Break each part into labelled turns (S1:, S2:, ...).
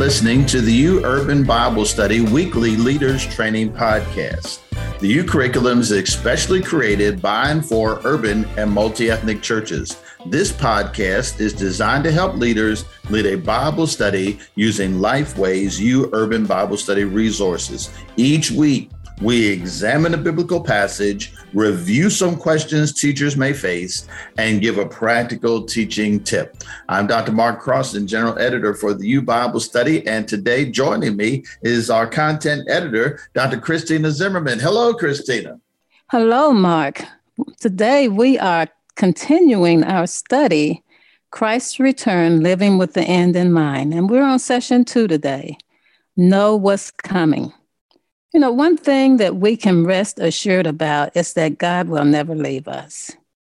S1: listening to the U Urban Bible Study Weekly Leaders Training Podcast. The U curriculum is especially created by and for urban and multi-ethnic churches. This podcast is designed to help leaders lead a Bible study using Lifeway's U Urban Bible Study resources. Each week, we examine a biblical passage, review some questions teachers may face, and give a practical teaching tip. I'm Dr. Mark Crossan, General Editor for the U Bible Study, and today joining me is our content editor, Dr. Christina Zimmerman. Hello, Christina.
S2: Hello, Mark. Today we are continuing our study, Christ's Return, Living with the End in Mind, and we're on session 2 today. Know what's coming. You know, one thing that we can rest assured about is that God will never leave us.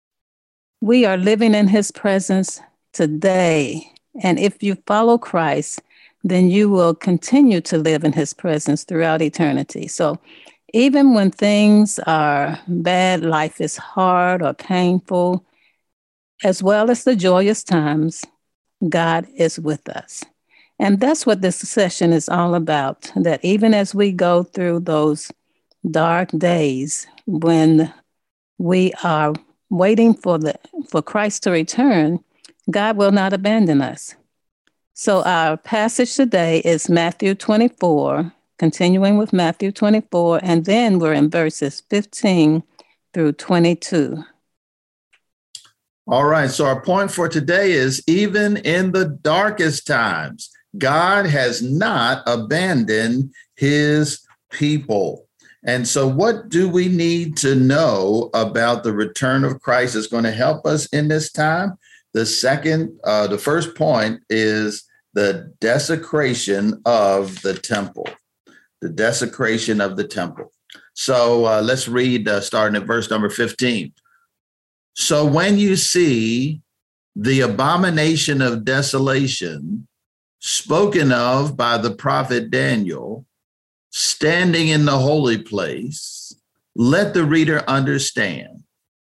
S2: We are living in his presence today. And if you follow Christ, then you will continue to live in his presence throughout eternity. So even when things are bad, life is hard or painful, as well as the joyous times, God is with us. And that's what this session is all about, that even as we go through those dark days when we are waiting for Christ to return, God will not abandon us. So our passage today is Matthew 24, continuing with Matthew 24, and then we're in verses 15 through 22.
S1: All right, so our point for today is even in the darkest times, God has not abandoned his people. And so what do we need to know about the return of Christ that's going to help us in this time? The first point is the desecration of the temple. The desecration of the temple. So let's read starting at verse number 15. So when you see the abomination of desolation spoken of by the prophet Daniel, standing in the holy place, let the reader understand.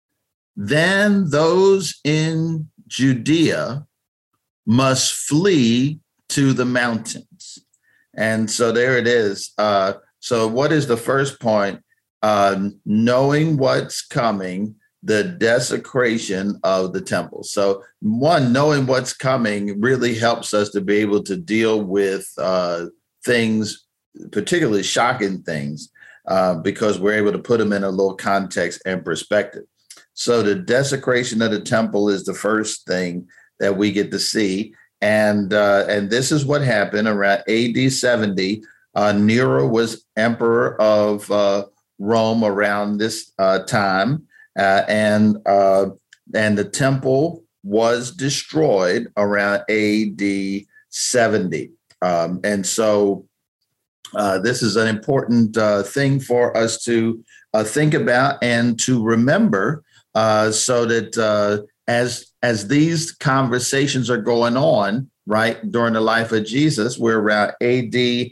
S1: Then those in Judea must flee to the mountains. And so there it is. So what is the first point? Knowing what's coming, the desecration of the temple. So one, knowing what's coming really helps us to be able to deal with things, particularly shocking things, because we're able to put them in a little context and perspective. So the desecration of the temple is the first thing that we get to see. And this is what happened around AD 70. Nero was emperor of Rome around this time. And the temple was destroyed around AD 70. And so this is an important thing for us to think about and to remember, so that as these conversations are going on, right, during the life of Jesus, we're around AD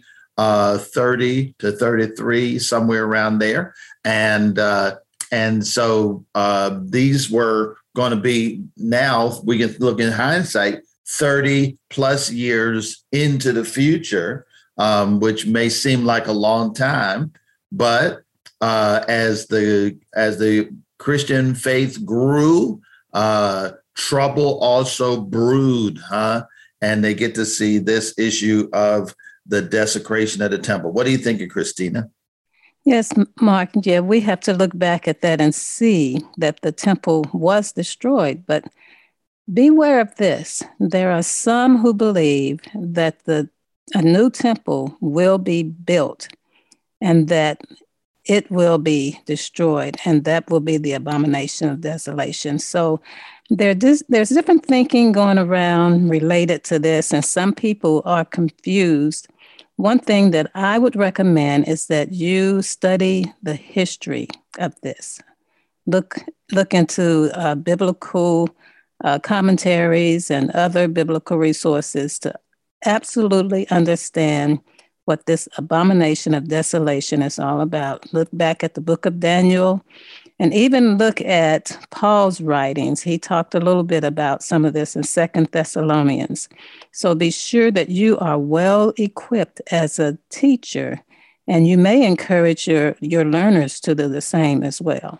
S1: 30 to 33, somewhere around there. And so these were going to be, now we can look in hindsight, 30 plus years into the future, which may seem like a long time. But as the Christian faith grew, trouble also brewed, and they get to see this issue of the desecration of the temple. What do you think, Christina?
S2: Yes, Mark, yeah, we have to look back at that and see that the temple was destroyed. But beware of this. There are some who believe that a new temple will be built and that it will be destroyed, and that will be the abomination of desolation. So there's different thinking going around related to this, and some people are confused. One thing that I would recommend is that you study the history of this. Look into biblical commentaries and other biblical resources to absolutely understand what this abomination of desolation is all about. Look back at the book of Daniel And even look at Paul's writings. He talked a little bit about some of this in Second Thessalonians. So be sure that you are well equipped as a teacher, and you may encourage your learners to do the same as well.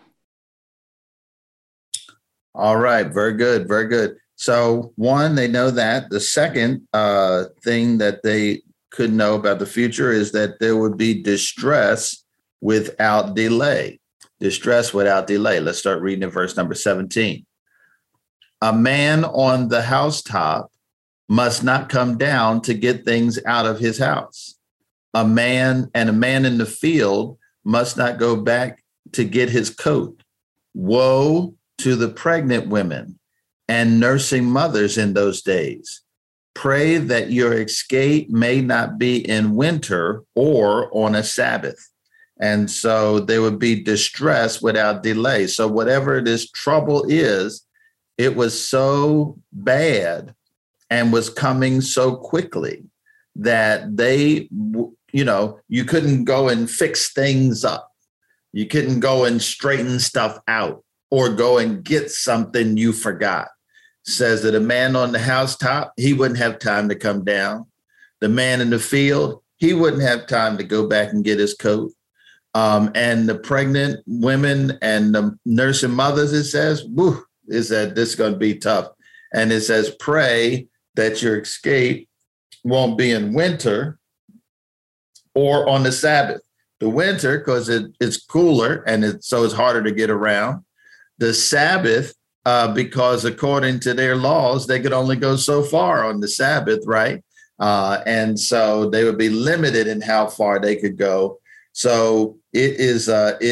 S1: All right. Very good. Very good. So one, they know that. The second thing that they could know about the future is that there would be distress without delay. Distress without delay. Let's start reading in verse number 17. A man on the housetop must not come down to get things out of his house. A man in the field must not go back to get his coat. Woe to the pregnant women and nursing mothers in those days. Pray that your escape may not be in winter or on a Sabbath. And so there would be distress without delay. So whatever this trouble is, it was so bad and was coming so quickly that they, you couldn't go and fix things up. You couldn't go and straighten stuff out or go and get something you forgot. Says that a man on the housetop, he wouldn't have time to come down. The man in the field, he wouldn't have time to go back and get his coat. And the pregnant women and the nursing mothers, it says, is that this is going to be tough. And it says, pray that your escape won't be in winter or on the Sabbath. The winter, because it's cooler and so it's harder to get around. The Sabbath, because according to their laws, they could only go so far on the Sabbath, right? And so they would be limited in how far they could go. So it is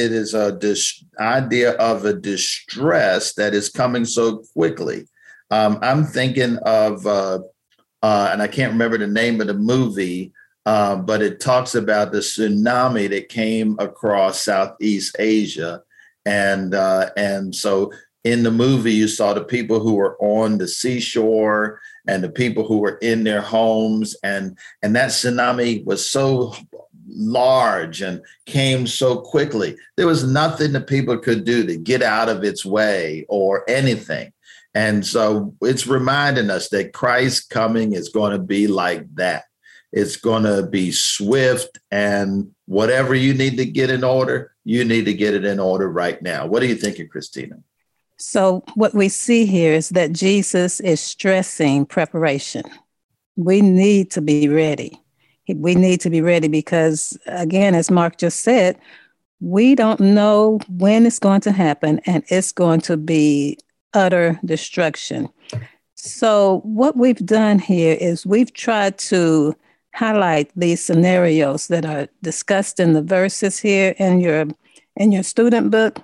S1: idea of a distress that is coming so quickly. I'm thinking of, and I can't remember the name of the movie, but it talks about the tsunami that came across Southeast Asia. And so in the movie, you saw the people who were on the seashore and the people who were in their homes. And that tsunami was so large and came so quickly. There was nothing that people could do to get out of its way or anything. And so it's reminding us that Christ's coming is going to be like that. It's going to be swift, and whatever you need to get in order, you need to get it in order right now. What are you thinking, Christina?
S2: So what we see here is that Jesus is stressing preparation. We need to be ready. We need to be ready because, again, as Mark just said, we don't know when it's going to happen, and it's going to be utter destruction. So what we've done here is we've tried to highlight these scenarios that are discussed in the verses here in your student book.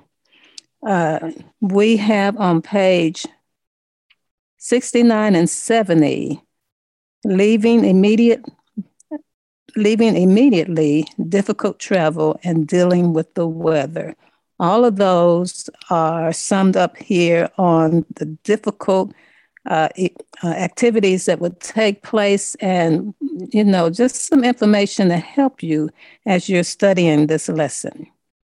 S2: We have on page 69 and 70, leaving immediately, difficult travel, and dealing with the weather. All of those are summed up here on the difficult activities that would take place, and just some information to help you as you're studying this lesson.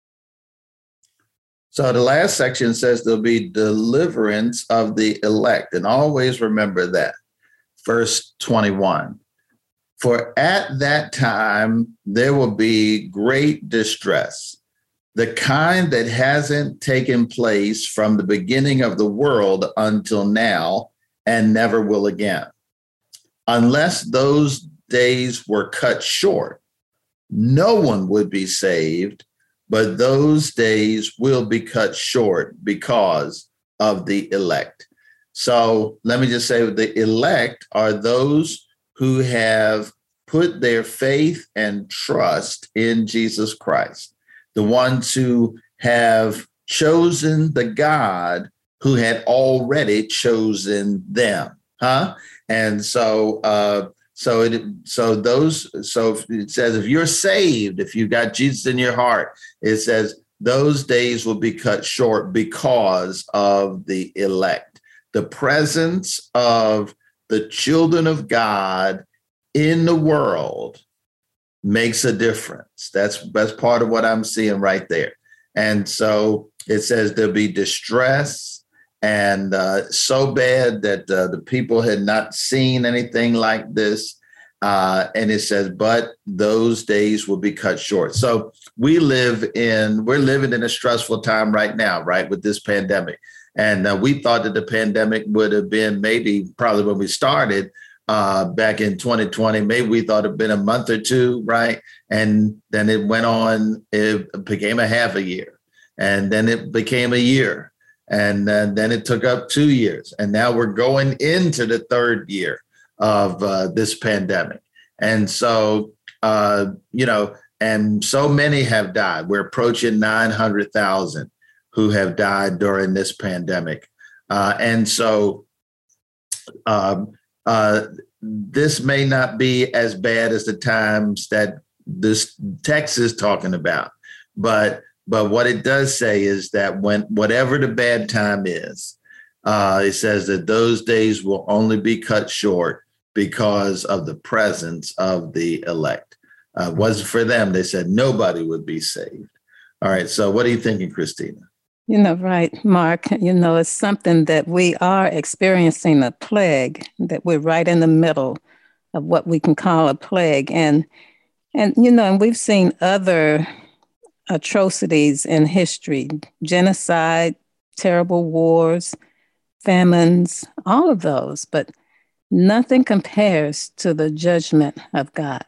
S1: So the last section says there'll be deliverance of the elect, and always remember that. Verse 21. For at that time there will be great distress, the kind that hasn't taken place from the beginning of the world until now, and never will again. Unless those days were cut short, no one would be saved, but those days will be cut short because of the elect. So let me just say, the elect are those who have put their faith and trust in Jesus Christ, the ones who have chosen the God who had already chosen them, And so it says, if you're saved, if you've got Jesus in your heart, it says those days will be cut short because of the elect. The presence of the children of God in the world makes a difference. That's part of what I'm seeing right there. And so It says there'll be distress and so bad that the people had not seen anything like this. And it says, but those days will be cut short. So we're living in a stressful time right now, right, with this pandemic. And we thought that the pandemic would have been probably when we started back in 2020, maybe we thought it'd been a month or two, right? And then it went on, it became a half a year. And then it became a year. And then it took up 2 years. And now we're going into the third year of this pandemic. And so, and so many have died. We're approaching 900,000 who have died during this pandemic. And so this may not be as bad as the times that this text is talking about. But what it does say is that whatever the bad time is, it says that those days will only be cut short because of the presence of the elect. Wasn't for them, they said nobody would be saved. All right. So what are you thinking, Christina?
S2: Right, Mark. It's something that we are experiencing a plague, that we're right in the middle of what we can call a plague. And we've seen other atrocities in history, genocide, terrible wars, famines, all of those, but nothing compares to the judgment of God.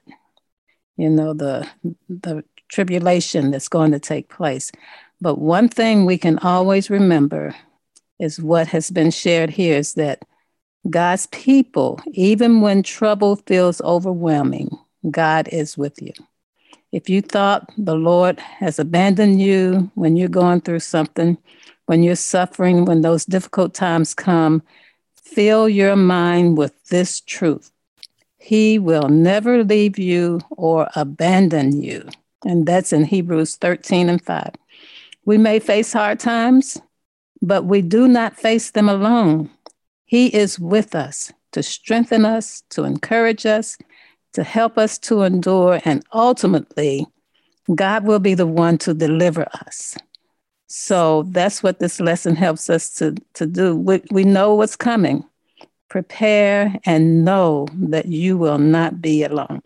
S2: The tribulation that's going to take place. But one thing we can always remember is what has been shared here is that God's people, even when trouble feels overwhelming, God is with you. If you thought the Lord has abandoned you when you're going through something, when you're suffering, when those difficult times come, fill your mind with this truth. He will never leave you or abandon you. And that's in Hebrews 13:5. We may face hard times, but we do not face them alone. He is with us to strengthen us, to encourage us, to help us to endure, and ultimately, God will be the one to deliver us. So that's what this lesson helps us to do. We know what's coming. Prepare and know that you will not be alone.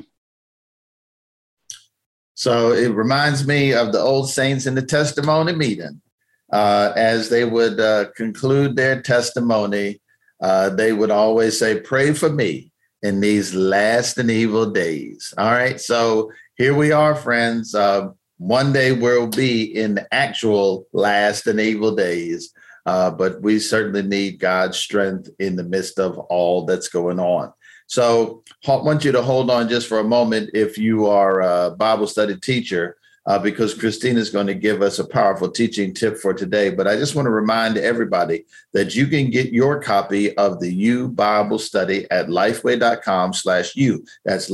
S1: So it reminds me of the old saints in the testimony meeting. As they would conclude their testimony, they would always say, pray for me in these last and evil days. All right. So here we are, friends. One day we'll be in the actual last and evil days, but we certainly need God's strength in the midst of all that's going on. So I want you to hold on just for a moment if you are a Bible study teacher, because Christina is going to give us a powerful teaching tip for today. But I just want to remind everybody that you can get your copy of the U Bible Study at lifeway.com/U. That's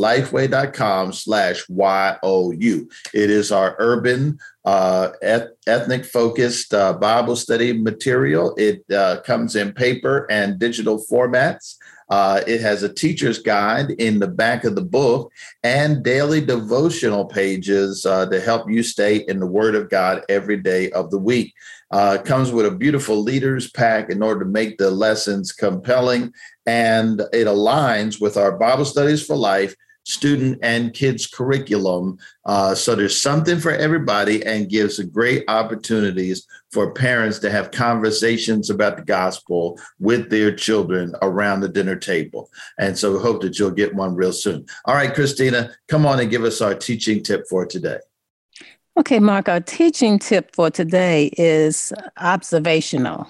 S1: lifeway.com/YOU. It is our urban ethnic focused Bible study material. It comes in paper and digital formats. It has a teacher's guide in the back of the book and daily devotional pages to help you stay in the Word of God every day of the week. It comes with a beautiful leader's pack in order to make the lessons compelling, and it aligns with our Bible Studies for Life student and kids curriculum. So there's something for everybody and gives great opportunities for parents to have conversations about the gospel with their children around the dinner table. And so we hope that you'll get one real soon. All right, Christina, come on and give us our teaching tip for today.
S2: Okay, Mark, our teaching tip for today is observational.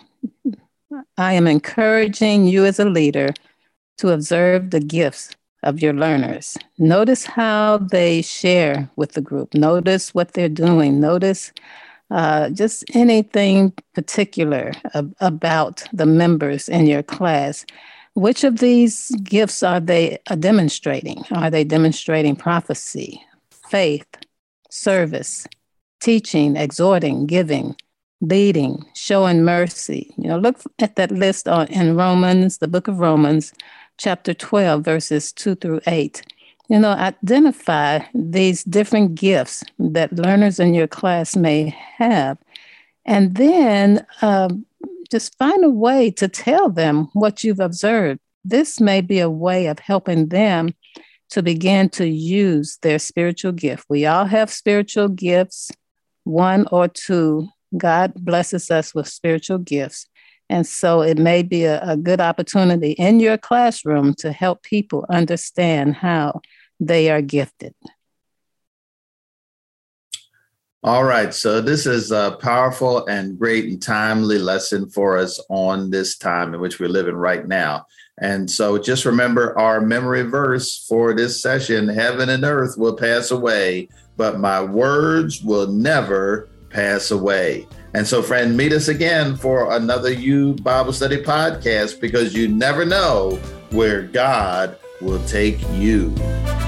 S2: I am encouraging you as a leader to observe the gifts of your learners. Notice how they share with the group. Notice what they're doing. Notice just anything particular about the members in your class. Which of these gifts are they demonstrating? Are they demonstrating prophecy, faith, service, teaching, exhorting, giving, leading, showing mercy? Look at that list in Romans, the book of Romans, chapter 12, verses 2-8. Identify these different gifts that learners in your class may have And then just find a way to tell them what you've observed. This may be a way of helping them to begin to use their spiritual gift. We all have spiritual gifts, one or two. God blesses us with spiritual gifts. And so it may be a good opportunity in your classroom to help people understand how they are gifted.
S1: All right. So this is a powerful and great and timely lesson for us on this time in which we're living right now. And so just remember our memory verse for this session: heaven and earth will pass away, but my words will never pass away. And so, friend, meet us again for another You Bible Study podcast, because you never know where God will take you.